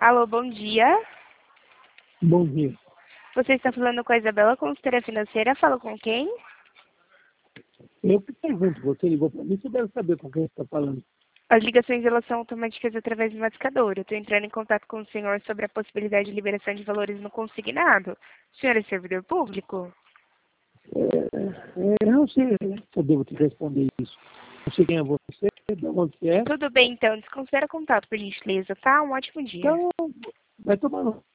Alô, bom dia. Bom dia. Você está falando com a Isabela, consultora financeira. Fala com quem? Eu que pergunto, você ligou para mim, você deve saber com quem você está falando. As ligações elas são automáticas através do matiscador. Eu estou entrando em contato com o senhor sobre a possibilidade de liberação de valores no consignado. O senhor é servidor público? Eu não sei se eu devo te responder isso. Não sei quem é você, de onde você é. Tudo bem, então. Desconsidera contato, por gentileza, tá? Um ótimo dia. Então, vai tomar no